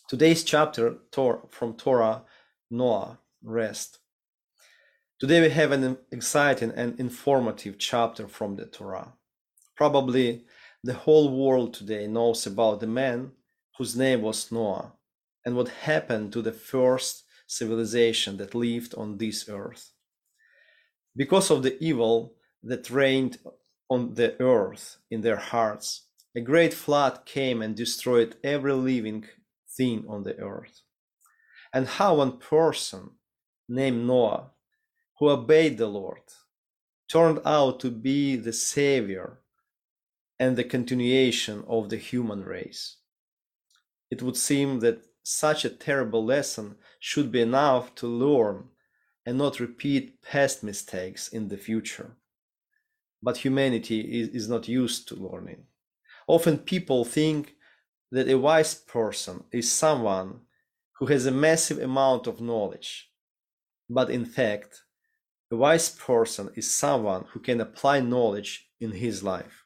Today's chapter from Torah, Noah, rest. Today we have an exciting and informative chapter from the Torah. Probably the whole world today knows about the man whose name was Noah and what happened to the first civilization that lived on this earth. Because of the evil that reigned on the earth in their hearts, a great flood came and destroyed every living thing on the earth. And how one person named Noah, who obeyed the Lord, turned out to be the savior and the continuation of the human race. It would seem that such a terrible lesson should be enough to learn and not repeat past mistakes in the future. But humanity is not used to learning. Often people think that a wise person is someone who has a massive amount of knowledge. But in fact, a wise person is someone who can apply knowledge in his life.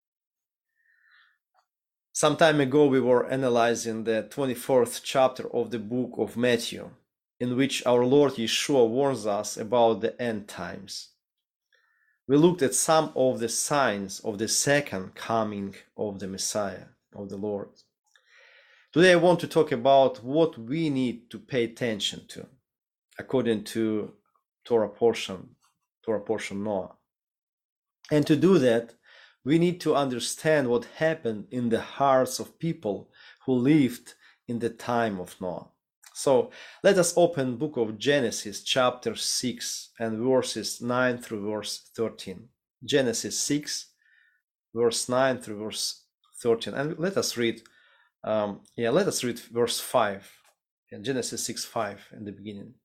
Some time ago, we were analyzing the 24th chapter of the book of Matthew, in which our Lord Yeshua warns us about the end times. We looked at some of the signs of the second coming of the Messiah, of the Lord. Today I want to talk about what we need to pay attention to, according to Torah portion Noah. And to do that, we need to understand what happened in the hearts of people who lived in the time of Noah. So let us open book of Genesis chapter 6 and verses 9 through verse 13. Genesis 6 verse 9 through verse 13. And let us read verse 5 in Genesis 6:5 in the beginning.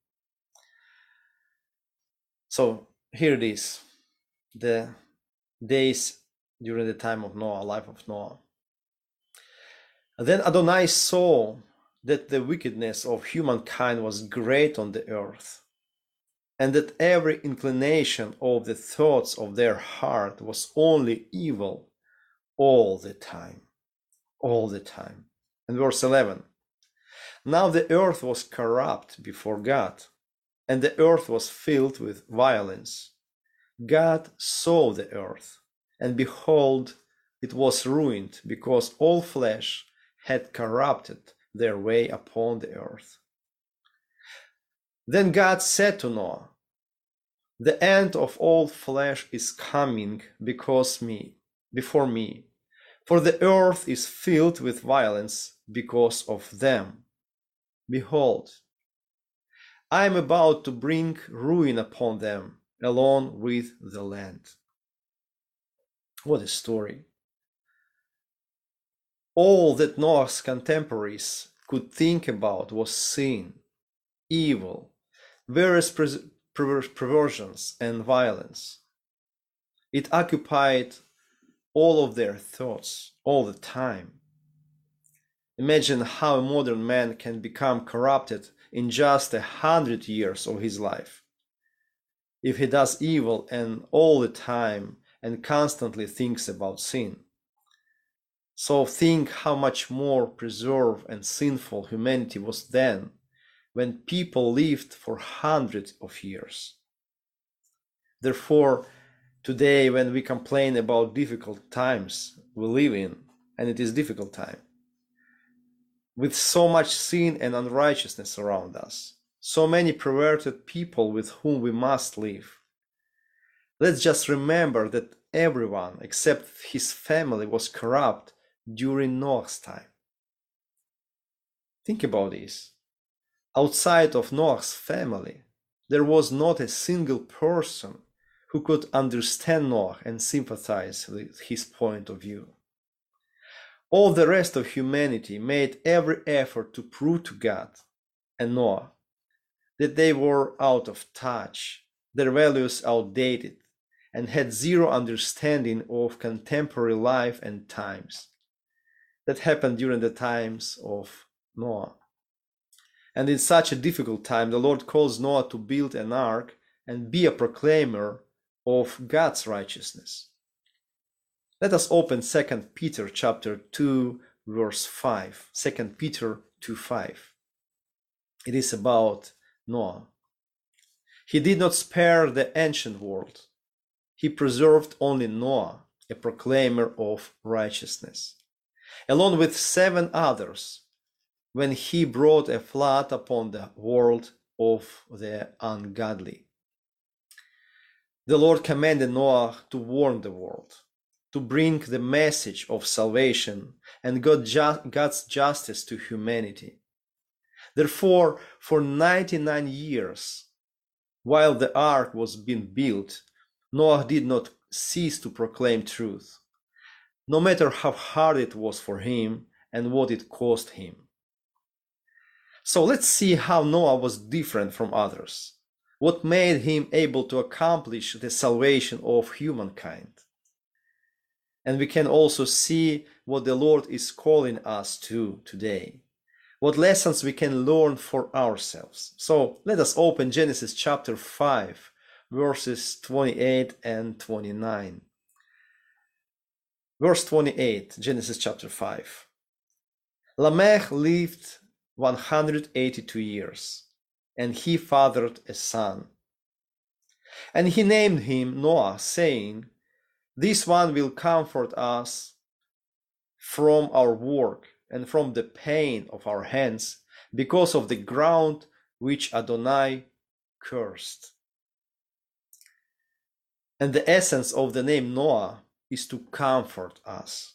So here it is, the days during the time of Noah, life of Noah. Then Adonai saw that the wickedness of humankind was great on the earth, and that every inclination of the thoughts of their heart was only evil all the time. And verse 11, now the earth was corrupt before God, and the earth was filled with violence. God saw the earth, and behold, it was ruined, because all flesh had corrupted their way upon the earth. Then God said to Noah, the end of all flesh is coming before me, for the earth is filled with violence because of them. Behold, I am about to bring ruin upon them, along with the land. What a story. All that Noah's contemporaries could think about was sin, evil, various perversions, and violence. It occupied all of their thoughts all the time. Imagine how a modern man can become corrupted in just 100 years of his life, if he does evil and all the time and constantly thinks about sin. So think how much more preserved and sinful humanity was then, when people lived for hundreds of years. Therefore, today when we complain about difficult times we live in, and it is difficult time, with so much sin and unrighteousness around us, so many perverted people with whom we must live, let's just remember that everyone except his family was corrupt during Noah's time. Think about this. Outside of Noah's family, there was not a single person who could understand Noah and sympathize with his point of view. All the rest of humanity made every effort to prove to God and Noah that they were out of touch, their values outdated, and had zero understanding of contemporary life and times. That happened during the times of Noah. And in such a difficult time, the Lord calls Noah to build an ark and be a proclaimer of God's righteousness. Let us open 2 Peter chapter 2, verse 5, 2 Peter 2:5. It is about Noah. He did not spare the ancient world. He preserved only Noah, a proclaimer of righteousness, along with 7 others, when he brought a flood upon the world of the ungodly. The Lord commanded Noah to warn the world, to bring the message of salvation and God's justice to humanity. Therefore, for 99 years, while the ark was being built, Noah did not cease to proclaim truth, no matter how hard it was for him and what it cost him. So let's see how Noah was different from others. What made him able to accomplish the salvation of humankind? And we can also see what the Lord is calling us to today. What lessons we can learn for ourselves. So let us open Genesis chapter 5, verses 28 and 29. Verse 28, Genesis chapter 5. Lamech lived 182 years, and he fathered a son. And he named him Noah, saying, "This one will comfort us from our work and from the pain of our hands, because of the ground which Adonai cursed." And the essence of the name Noah is to comfort us,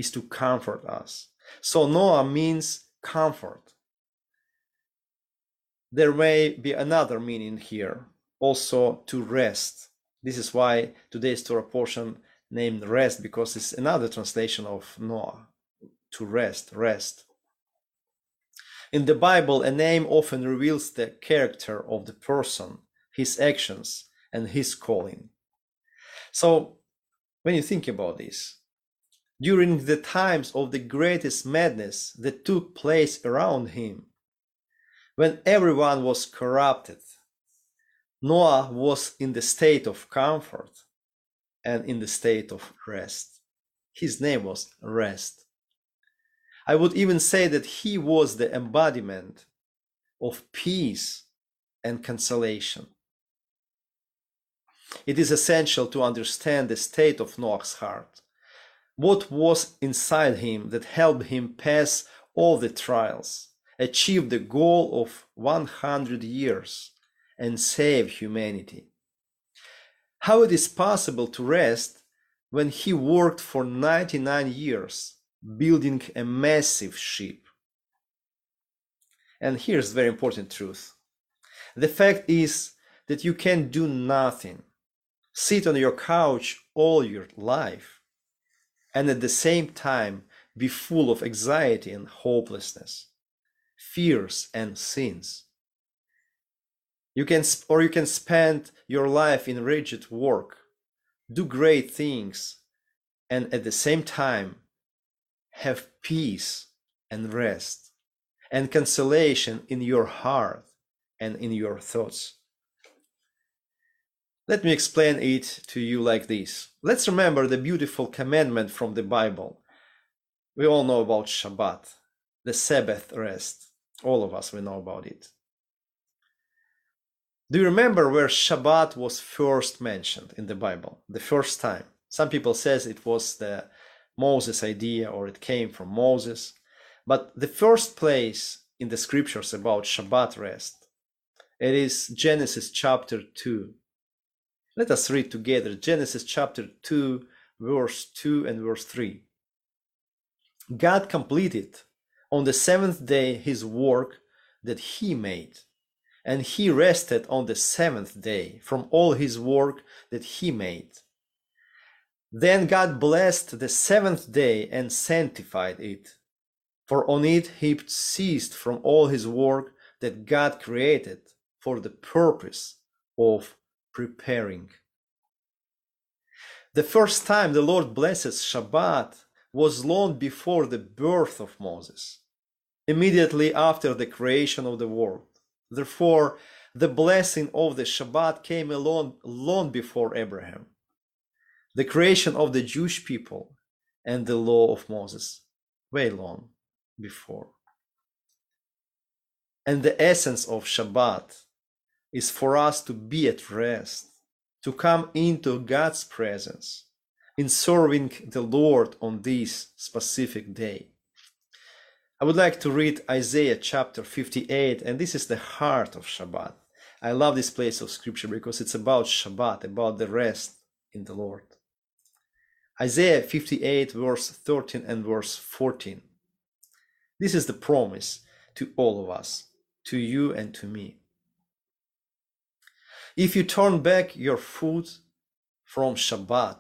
So Noah means comfort. There may be another meaning here, also to rest. This is why today's Torah portion named rest, because it's another translation of Noah, to rest. In the Bible, a name often reveals the character of the person, his actions, and his calling. So, when you think about this, during the times of the greatest madness that took place around him, when everyone was corrupted, Noah was in the state of comfort and in the state of rest. His name was Rest. I would even say that he was the embodiment of peace and consolation. It is essential to understand the state of Noah's heart. What was inside him that helped him pass all the trials, achieve the goal of 100 years, and save humanity? How it is possible to rest when he worked for 99 years building a massive ship? And here's a very important truth. The fact is that you can do nothing, sit on your couch all your life, and at the same time be full of anxiety and hopelessness, fears and sins. You can spend your life in rigid work, do great things, and at the same time have peace and rest and consolation in your heart and in your thoughts. Let me explain it to you like this. Let's remember the beautiful commandment from the Bible. We all know about Shabbat, the Sabbath rest. All of us, we know about it. Do you remember where Shabbat was first mentioned in the Bible? The first time. Some people says it was the Moses idea, or it came from Moses. But the first place in the scriptures about Shabbat rest, it is Genesis chapter 2. Let us read together Genesis chapter 2, verse 2 and verse 3. God completed on the 7th day his work that he made, and he rested on the 7th day from all his work that he made. Then God blessed the 7th day and sanctified it, for on it he ceased from all his work that God created for the purpose of preparing. The first time the Lord blesses Shabbat was long before the birth of Moses, immediately after the creation of the world. Therefore, the blessing of the Shabbat came along long before Abraham, the creation of the Jewish people, and the law of Moses. way long before. And the essence of Shabbat is for us to be at rest, to come into God's presence in serving the Lord on this specific day. I would like to read Isaiah chapter 58, and this is the heart of Shabbat. I love this place of scripture because it's about Shabbat, about the rest in the Lord. Isaiah 58 verse 13 and verse 14. This is the promise to all of us, to you and to me. If you turn back your foot from Shabbat,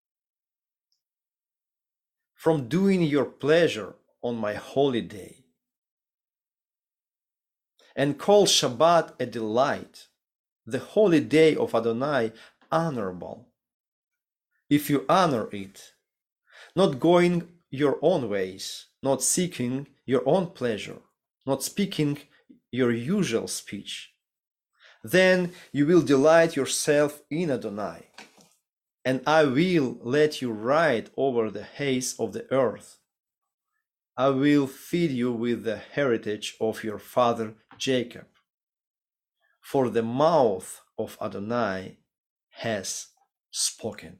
from doing your pleasure on my holy day, and call Shabbat a delight, the holy day of Adonai honorable, if you honor it, not going your own ways, not seeking your own pleasure, not speaking your usual speech, then you will delight yourself in Adonai, and I will let you ride over the heights of the earth. I will feed you with the heritage of your father Jacob, for the mouth of Adonai has spoken.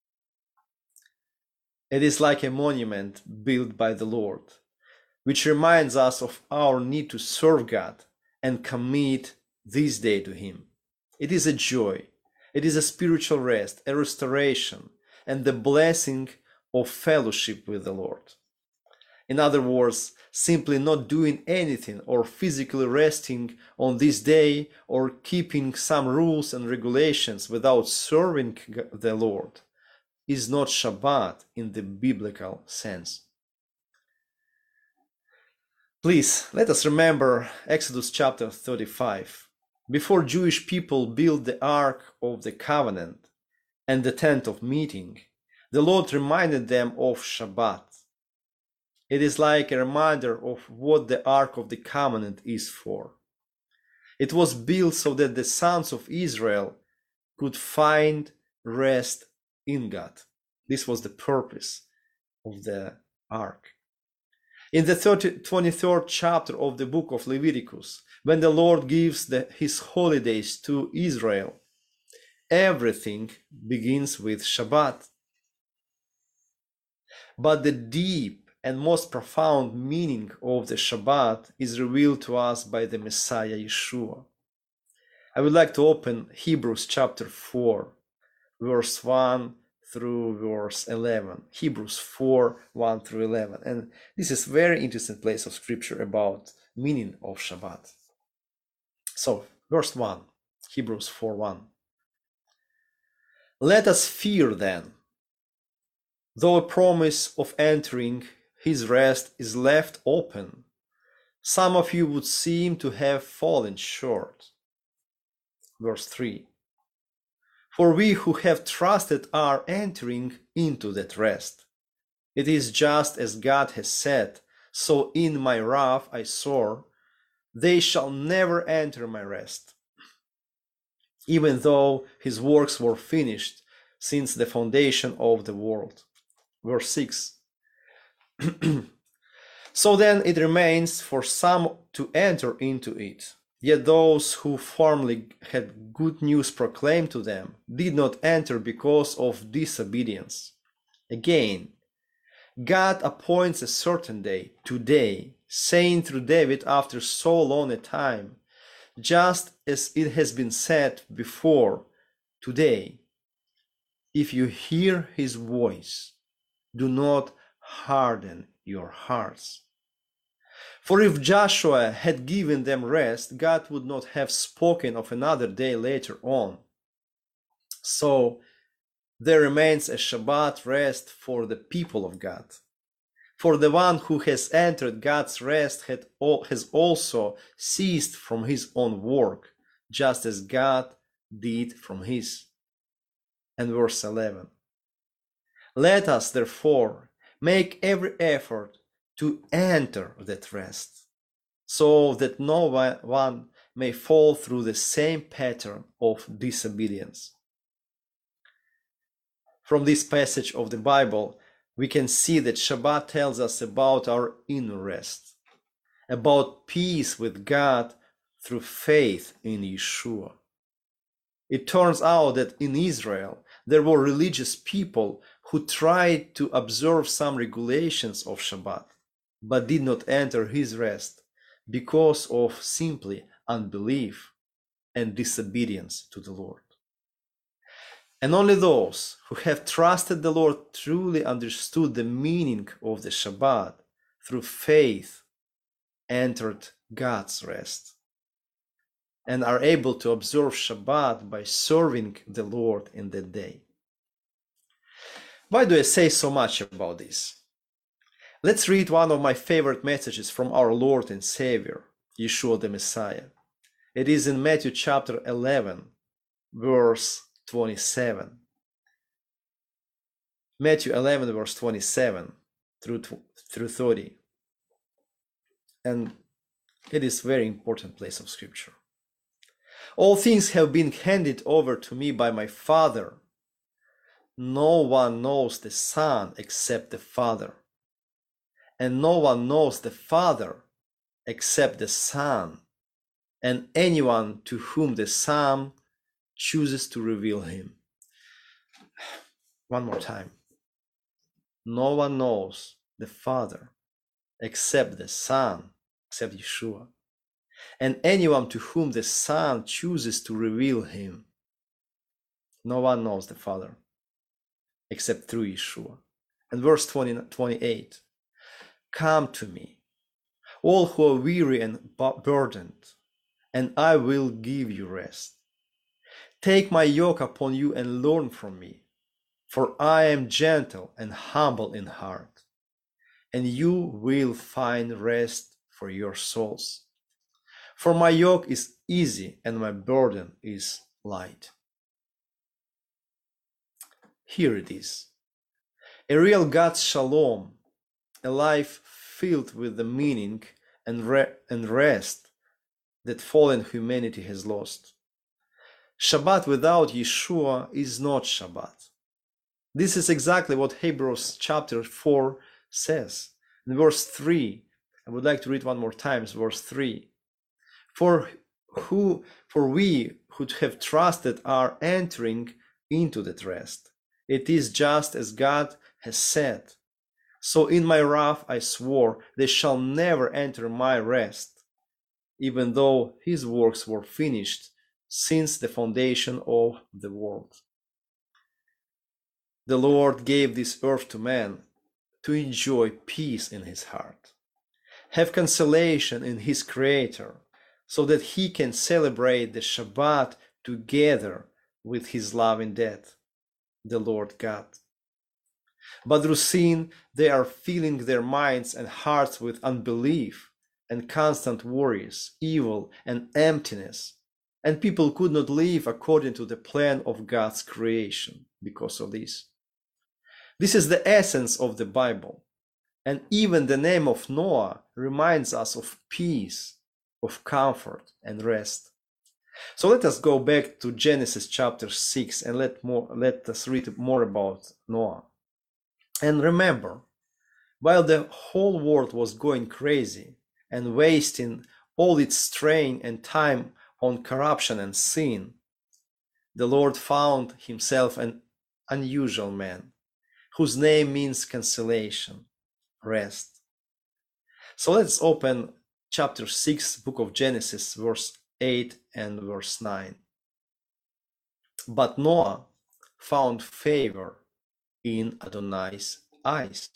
It is like a monument built by the Lord, which reminds us of our need to serve God and commit this day to Him. It is a joy, it is a spiritual rest, a restoration, and the blessing of fellowship with the Lord. In other words, simply not doing anything or physically resting on this day or keeping some rules and regulations without serving the Lord is not Shabbat in the biblical sense. Please, let us remember Exodus chapter 35. Before Jewish people built the Ark of the Covenant and the tent of meeting, the Lord reminded them of Shabbat. It is like a reminder of what the Ark of the Covenant is for. It was built so that the sons of Israel could find rest in God. This was the purpose of the Ark. In the 23rd chapter of the book of Leviticus, when the Lord gives his holidays to Israel, everything begins with Shabbat. But the deep and most profound meaning of the Shabbat is revealed to us by the Messiah Yeshua. I would like to open Hebrews chapter 4, verse 1 through verse 11. Hebrews 4, 1 through 11. And this is a very interesting place of scripture about meaning of Shabbat. So, verse 1, Hebrews 4, 1. Let us fear then, though a promise of entering his rest is left open, some of you would seem to have fallen short. Verse 3. For we who have trusted are entering into that rest. It is just as God has said, so in my wrath I swore, they shall never enter my rest, even though his works were finished since the foundation of the world. Verse 6. So then it remains for some to enter into it. Yet those who formerly had good news proclaimed to them did not enter because of disobedience. Again, God appoints a certain day, today, saying through David after so long a time, just as it has been said before, today, if you hear his voice, do not harden your hearts. For if Joshua had given them rest, God would not have spoken of another day later on. So there remains a Shabbat rest for the people of God. For the one who has entered God's rest has also ceased from his own work, just as God did from his. And verse 11. Let us therefore make every effort to enter that rest, so that no one may fall through the same pattern of disobedience. From this passage of the Bible, we can see that Shabbat tells us about our inner rest, about peace with God through faith in Yeshua. It turns out that in Israel, there were religious people who tried to observe some regulations of Shabbat, but did not enter his rest because of simply unbelief and disobedience to the Lord. And only those who have trusted the Lord truly understood the meaning of the Shabbat through faith entered God's rest and are able to observe Shabbat by serving the Lord in that day. Why do I say so much about this? Let's read one of my favorite messages from our Lord and Savior, Yeshua the Messiah. It is in Matthew chapter 11, verse 27. Matthew 11, verse 27 through 30. And it is a very important place of scripture. All things have been handed over to me by my Father. No one knows the Son except the Father, and no one knows the Father except the Son, and anyone to whom the Son chooses to reveal him. One more time. No one knows the Father except the Son, except Yeshua, and anyone to whom the Son chooses to reveal him. No one knows the Father except through Yeshua. And verse 28, come to me, all who are weary and burdened, and I will give you rest. Take my yoke upon you and learn from me, for I am gentle and humble in heart, and you will find rest for your souls. For my yoke is easy and my burden is light. Here it is. A real God's shalom, a life filled with the meaning and rest that fallen humanity has lost. Shabbat without Yeshua is not Shabbat. This is exactly what Hebrews chapter 4 says. In verse 3, I would like to read one more time, verse 3. For we who have trusted are entering into that rest. It is just as God has said. So in my wrath I swore, they shall never enter my rest, even though his works were finished since the foundation of the world. The Lord gave this earth to man to enjoy peace in his heart, have consolation in his Creator, so that he can celebrate the Shabbat together with his loving Dad, the Lord God. But through sin, they are filling their minds and hearts with unbelief and constant worries, evil and emptiness, and people could not live according to the plan of God's creation because of this. This is the essence of the Bible, and even the name of Noah reminds us of peace, of comfort and rest. So let us go back to Genesis chapter 6 and let us read more about Noah. And remember, while the whole world was going crazy and wasting all its strain and time on corruption and sin, the Lord found himself an unusual man, whose name means consolation, rest. So let's open chapter 6, book of Genesis, verse 8 and verse 9. But Noah found favor in Adonai's eyes.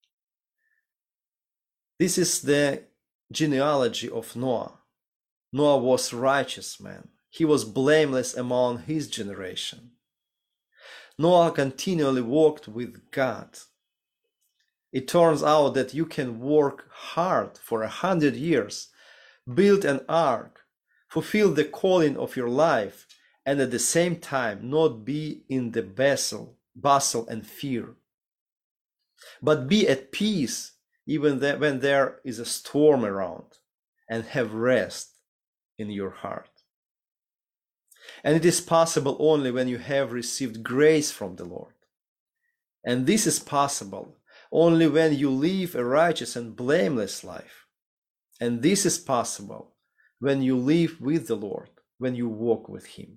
This is the genealogy of Noah. Noah was a righteous man. He was blameless among his generation. Noah continually walked with God. It turns out that you can work hard for 100 years, build an ark, fulfill the calling of your life, and at the same time not be in the bustle and fear, but be at peace even when there is a storm around, and have rest in your heart. And it is possible only when you have received grace from the Lord. And this is possible only when you live a righteous and blameless life. And this is possible when you live with the Lord, when you walk with Him.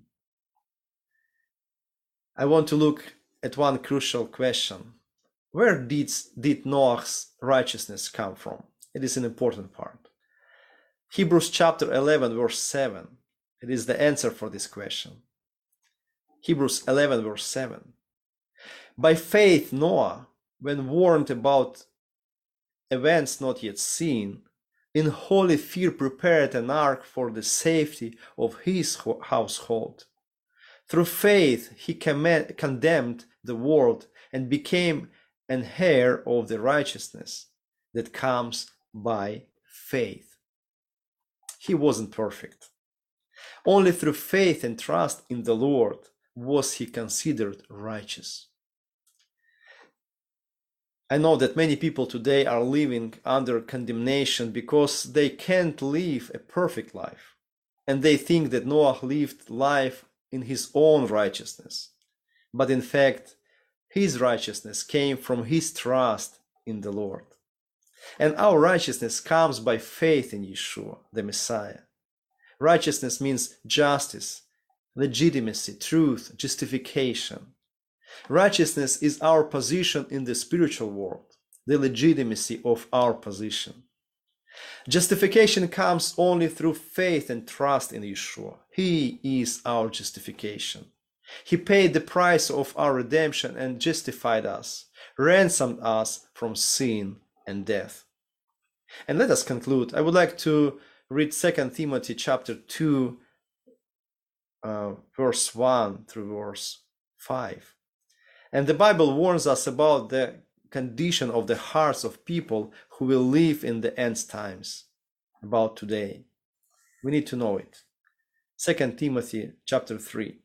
I want to look at one crucial question. Where did Noah's righteousness come from? It is an important part. Hebrews chapter 11, verse 7. It is the answer for this question. Hebrews 11, verse 7. By faith, Noah, when warned about events not yet seen, in holy fear prepared an ark for the safety of his household. Through faith, he condemned the world and became an heir of the righteousness that comes by faith. He wasn't perfect. Only through faith and trust in the Lord was he considered righteous. I know that many people today are living under condemnation because they can't live a perfect life, and they think that Noah lived life in his own righteousness. But in fact, his righteousness came from his trust in the Lord. And our righteousness comes by faith in Yeshua, the Messiah. Righteousness means justice, legitimacy, truth, justification. Righteousness is our position in the spiritual world, the legitimacy of our position. Justification comes only through faith and trust in Yeshua. He is our justification. He paid the price of our redemption and justified us, ransomed us from sin and death. And let us conclude. I would like to read 2 Timothy chapter 2, verse 1 through verse 5. And the Bible warns us about the condition of the hearts of people who will live in the end times, about today. We need to know it. 2 Timothy chapter 3.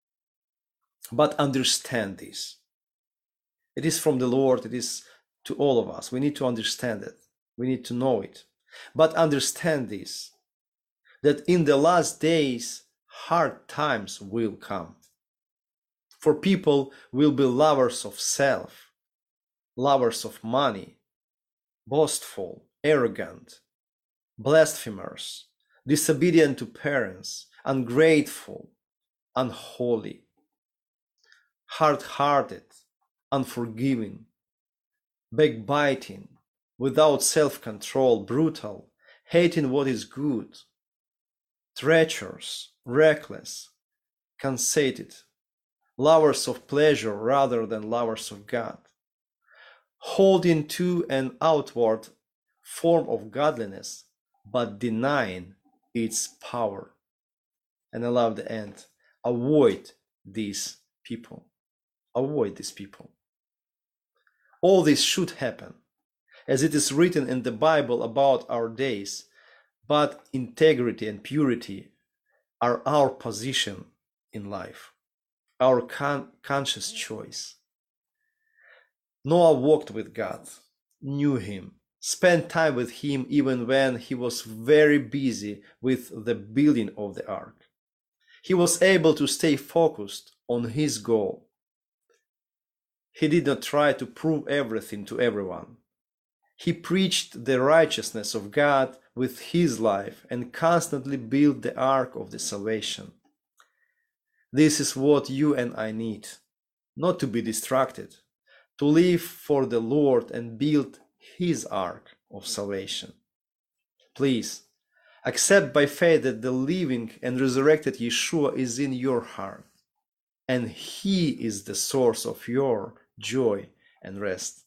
But understand this. It is from the Lord, it is to all of us. We need to understand it. We need to know it. But understand this, that in the last days, hard times will come. For people will be lovers of self, lovers of money, boastful, arrogant, blasphemers, disobedient to parents, ungrateful, unholy, hard-hearted, unforgiving, backbiting, without self-control, brutal, hating what is good, treacherous, reckless, conceited, lovers of pleasure rather than lovers of God, holding to an outward form of godliness, but denying its power. And I love the end. Avoid these people. Avoid these people. All this should happen, as it is written in the Bible about our days, but integrity and purity are our position in life, our conscious choice. Noah walked with God, knew Him, spent time with Him even when he was very busy with the building of the ark. He was able to stay focused on his goal. He did not try to prove everything to everyone. He preached the righteousness of God with his life and constantly built the ark of the salvation. This is what you and I need, not to be distracted, to live for the Lord and build His ark of salvation. Please, accept by faith that the living and resurrected Yeshua is in your heart, and He is the source of your joy and rest.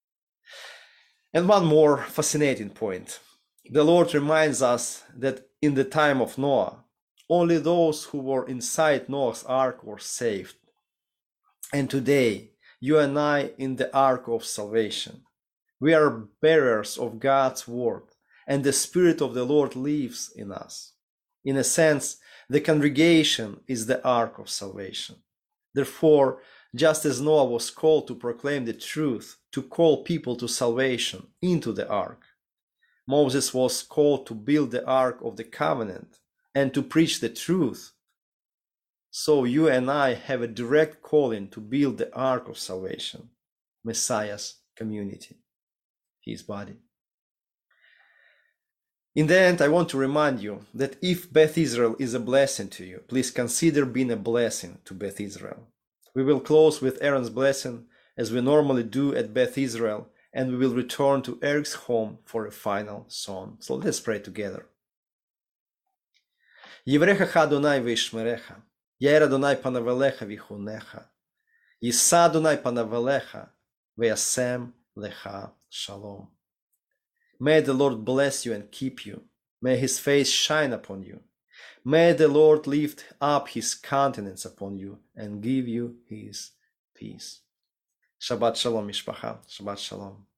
And one more fascinating point. The Lord reminds us that in the time of Noah, only those who were inside Noah's ark were saved. And today, you and I in the ark of salvation. We are bearers of God's word, and the Spirit of the Lord lives in us. In a sense, the congregation is the ark of salvation. Therefore, just as Noah was called to proclaim the truth, to call people to salvation into the ark, Moses was called to build the ark of the covenant and to preach the truth. So you and I have a direct calling to build the ark of salvation, Messiah's community. his body. In the end, I want to remind you that if Beth Israel is a blessing to you, please consider being a blessing to Beth Israel. We will close with Aaron's blessing, as we normally do at Beth Israel, and we will return to Eric's home for a final song. So let's pray together. Yivrecha Adonai v'yishmerecha, Yair Adonai panav elecha v'yichunecha, Yisa Adonai panav elecha v'yasem lecha shalom. May the Lord bless you and keep you. May his face shine upon you. May the Lord lift up his countenance upon you and give you his peace. Shabbat shalom, mishpacha. Shabbat shalom.